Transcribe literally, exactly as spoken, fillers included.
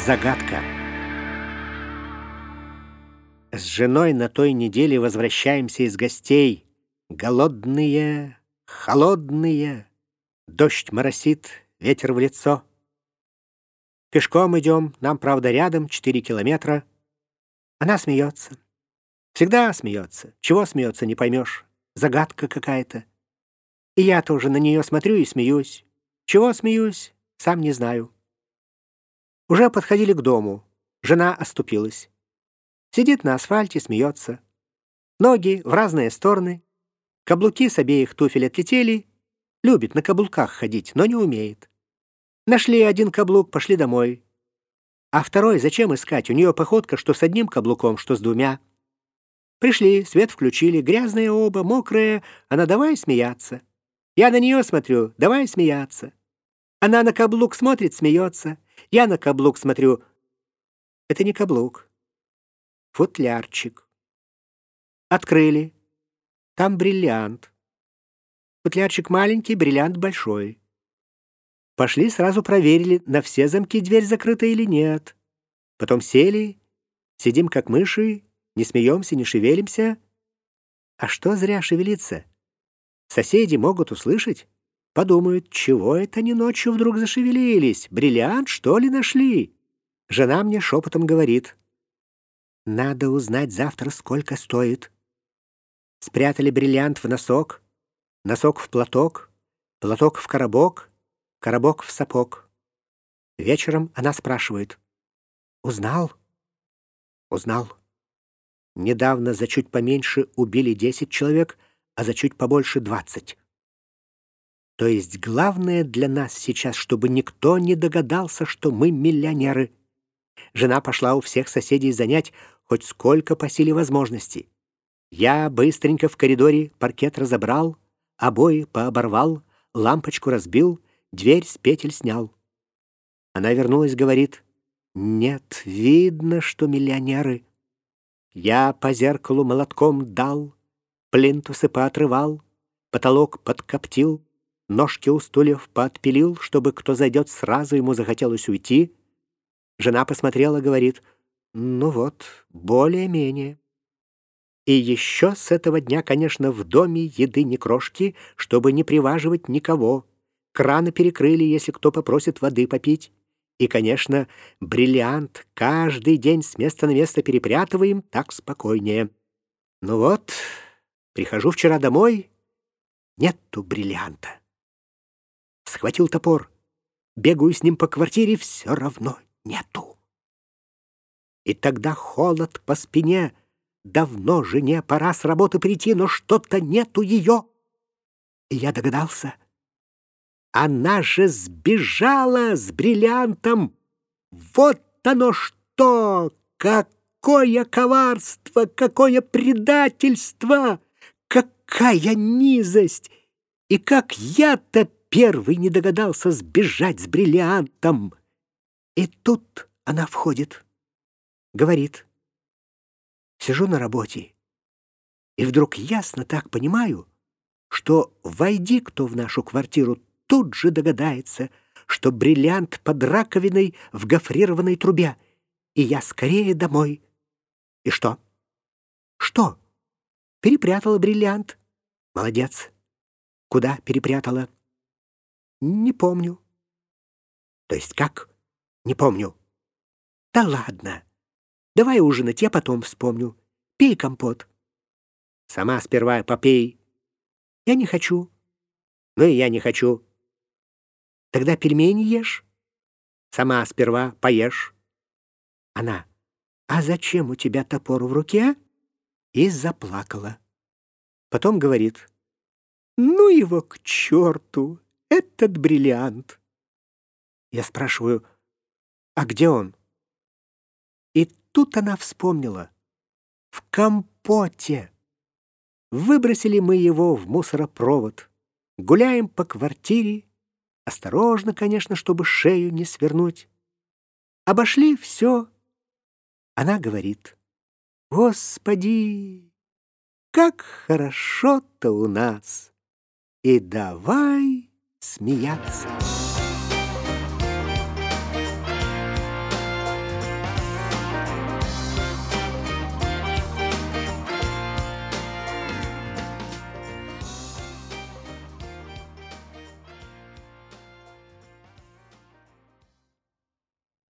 Загадка. С женой на той неделе возвращаемся из гостей. Голодные, холодные, дождь моросит, ветер в лицо. Пешком идем, нам, правда, рядом, четыре километра. Она смеется. Всегда смеется. Чего смеется, не поймешь. Загадка какая-то. И я тоже на нее смотрю и смеюсь. Чего смеюсь, сам не знаю. Уже подходили к дому. Жена оступилась. Сидит на асфальте, смеется. Ноги в разные стороны. Каблуки с обеих туфель отлетели. Любит на каблуках ходить, но не умеет. Нашли один каблук, пошли домой. А второй зачем искать? У нее походка, что с одним каблуком, что с двумя. Пришли, свет включили, грязные оба, мокрые. Она давай смеяться. Я на нее смотрю, давай смеяться. Она на каблук смотрит, смеется. Я на каблук смотрю. Это не каблук. Футлярчик. Открыли. Там бриллиант. Футлярчик маленький, бриллиант большой. Пошли, сразу проверили, на все замки дверь закрыта или нет. Потом сели, сидим как мыши, не смеемся, не шевелимся. А что зря шевелиться? Соседи могут услышать. Подумают, чего это они ночью вдруг зашевелились? Бриллиант, что ли, нашли? Жена мне шепотом говорит. Надо узнать завтра, сколько стоит. Спрятали бриллиант в носок, носок в платок, платок в коробок, коробок в сапог. Вечером она спрашивает. Узнал? Узнал. Недавно за чуть поменьше убили десять человек, а за чуть побольше двадцать. То есть главное для нас сейчас, чтобы никто не догадался, что мы миллионеры. Жена пошла у всех соседей занять хоть сколько по силе возможностей. Я быстренько в коридоре паркет разобрал, обои пооборвал, лампочку разбил, дверь с петель снял. Она вернулась, говорит, нет, видно, что миллионеры. Я по зеркалу молотком дал, плинтусы поотрывал, потолок подкоптил, ножки у стульев поотпилил, чтобы кто зайдет, сразу ему захотелось уйти. Жена посмотрела, говорит, ну вот, более-менее. И еще с этого дня, конечно, в доме еды ни крошки, чтобы не приваживать никого. Краны перекрыли, если кто попросит воды попить. И, конечно, бриллиант каждый день с места на место перепрятываем, так спокойнее. Ну вот, прихожу вчера домой, нету бриллианта. Схватил топор, бегаю с ним по квартире, все равно нету. И тогда холод по спине. Давно жене пора с работы прийти, но что-то нету ее. И я догадался. Она же сбежала с бриллиантом. Вот оно что! Какое коварство! Какое предательство! Какая низость! И как я-то первый не догадался сбежать с бриллиантом! И тут она входит, говорит. Сижу на работе, и вдруг ясно так понимаю, что войди кто в нашу квартиру, тут же догадается, что бриллиант под раковиной в гофрированной трубе, и я скорее домой. И что? Что? Перепрятала бриллиант. Молодец. Куда перепрятала? Не помню. То есть как? Не помню. Да ладно. Давай ужинать, я потом вспомню. Пей компот. Сама сперва попей. Я не хочу. Ну и я не хочу. Тогда пельмени ешь. Сама сперва поешь. Она. А зачем у тебя топор в руке? И заплакала. Потом говорит. Ну его к черту, этот бриллиант. Я спрашиваю, а где он? И тут она вспомнила. В компоте. Выбросили мы его в мусоропровод. Гуляем по квартире. Осторожно, конечно, чтобы шею не свернуть. Обошли все. Она говорит. Господи, как хорошо-то у нас. И давай смеяться.